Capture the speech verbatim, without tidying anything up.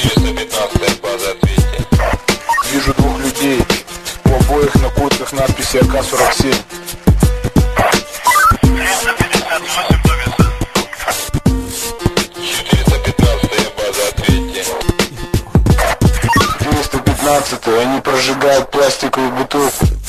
четыреста пятнадцатая база, ответьте. Вижу двух людей. У обоих на куртках надписи А К сорок семь. триста пятьдесят восемь до веса. четыреста пятнадцатая база, ответьте. четыреста пятнадцатая, они прожигают пластиковую бутылку.